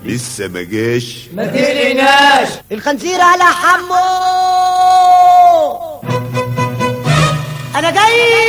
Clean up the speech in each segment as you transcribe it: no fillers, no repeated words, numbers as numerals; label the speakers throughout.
Speaker 1: لسه ما جاش.
Speaker 2: ما تقلقناش،
Speaker 3: الخنزير على حمو. انا جاي.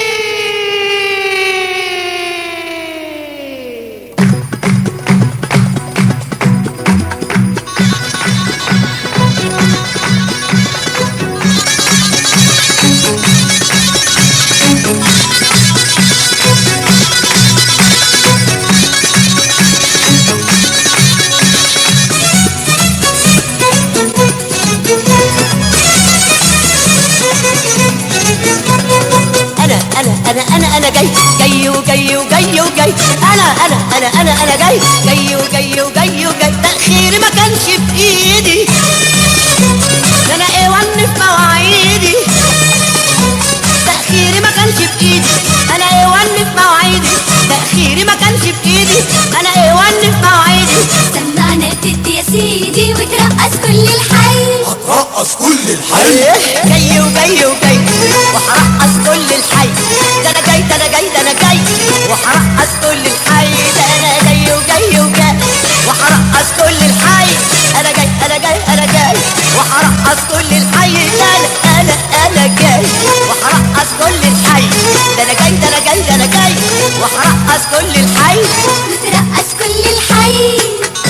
Speaker 3: انا جاي وجاي وجاي وجاي. انا جاي وجاي وجاي وجاي. تأخيري ما كانش في ايدي، ده انا ايه وني في مواعيدي. تأخيري ما كانش في ايدي، انا ايه وني في مواعيدي. تأخيري ما كانش في ايدي، انا ايه وني في مواعيدي.
Speaker 4: سمعنا تدي يا سيدي وترقص كل الحي.
Speaker 1: هترقص كل الحي.
Speaker 3: جاي وجاي وجاي وهرقص كل الحي. ده انا جاي ده انا جاي ده انا جاي وهرقص كل الحي. ده انا جاي وجاي وجاي وهرقص كل الحي. انا جاي انا جاي انا جاي وهرقص كل الحي. ده انا جاي وهرقص كل الحي. ده انا جاي ده انا جاي ده انا جاي وهرقص كل الحي.
Speaker 4: وترقص كل الحي.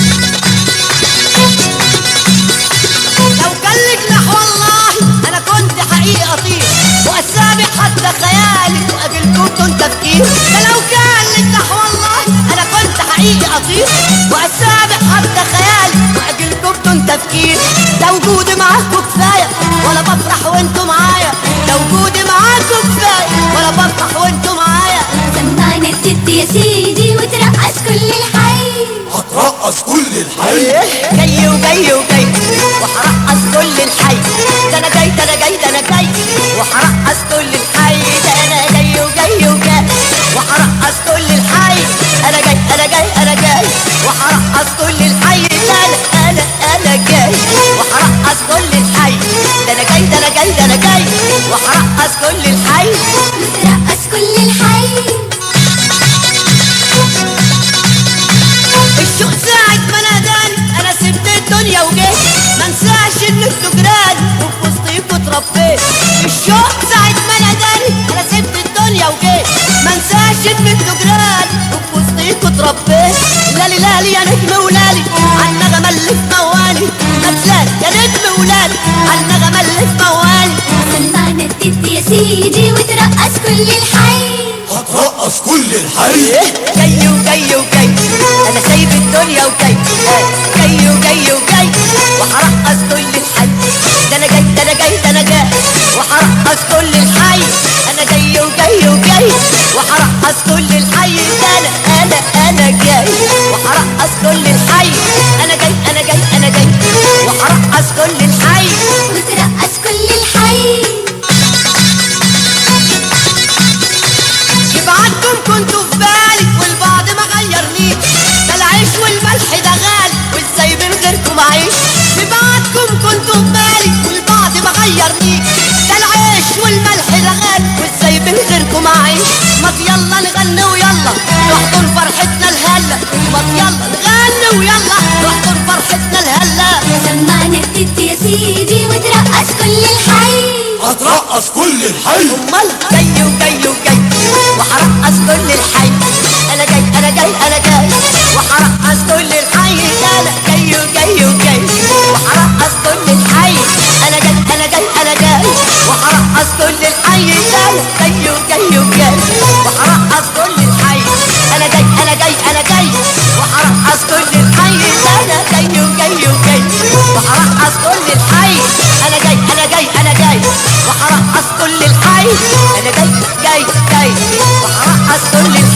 Speaker 3: لو كان لك نحو الله انا كنت حقيقي اطير واسابق حتى خيالك واجلكم بدون تفكير. ده لو كان لك نحو الله انا كنت حقيقي اطير واسابق حتى خيالك واجلكم بدون تفكير. ده وجودي معاكم كفايه ولا بفرح وانتم معايا. ده وجودي معاكم كفايه ولا بفرح وانتم معايا.
Speaker 4: سمعنا تدي يا سيدي وترقص كل الحي.
Speaker 1: هترقص كل الحي.
Speaker 3: جاي وجاي وجاي وهرقص كل الحي. ده انا جاي ده انا جاي ده انا جاي وهرقص كل الحي. ده انا جاي وجاي وجاي وهرقص كل الحي. انا جاي انا جاي انا جاي وهرقص كل الحي. ده انا جاي وهرقص كل الحي. ده انا جاي ده انا جاي ده انا جاي وهرقص كل الحي.
Speaker 4: وترقص كل الحي.
Speaker 3: الشوق ساعة ما ناداني انا سبت الدنيا وجيت. ما انساش ان انتوا جيراني وفي وسطيكوا اتربيت. الشوق ساعة ما ناداني انا سبت الدنيا وجيت. ما انساش ان انتوا جيراني وفي وسطيكوا اتربيت. لالي لالي يا نجم ولالي عالنغمة اللي في موالي. مجلالي يا نجم ولالي عالنغمة اللي في موالي.
Speaker 4: سمعنا تدي يا سيدي وترقص كل الحي.
Speaker 1: هترقص كل الحي.
Speaker 3: جاي وجاي وجاي انا سايب الدنيا وجاي. جاي وجاي وجاي وهرقص كل الحي. ده انا جاي ده انا جاي ده انا جاي وهرقص كل الحي. انا جاي وجاي وجاي وهرقص كل الحي. ده انا جاي وهرقص كل الحي. انا جاي انا جاي انا جاي وهرقص كل الحي.
Speaker 4: وترقص كل الحي.
Speaker 3: يبعتكم كنتوا في بالي والبعض ما غيرنيش. ده العيش والملح ده غالي وازاي من غيركم اعيش. يبعتكم كنتوا في بالي والبعض ما غيرنيش. ده العيش والملح ده غالي وازاي من غيركم اعيش. ما يلا نغني ويلا نحضن فرحتنا الهلا. ما يلا نغني ويلا نحضن فرحتنا الهلا.
Speaker 4: سمعنا تدي يا سيدي وترقص كل الحي.
Speaker 1: هترقص كل الحي.
Speaker 3: امال جاي وجاي وجاي وهرقص كل الحي. انا جاي انا جاي انا جاي وهرقص كل الحي. انا جاي وجاي وجاي وهرقص كل الحي. انا جاي انا جاي انا جاي وهرقص كل الحي. انا جاي وجاي وجاي وهرقص كل الحي. انا جاي انا جاي انا جاي وهرقص كل الحي. انا جاي وجاي وجاي وهرقص كل الحي. انا جاي انا جاي انا جاي وهرقص كل الحي. انا جاي جاي جاي وهرقص كل الحي.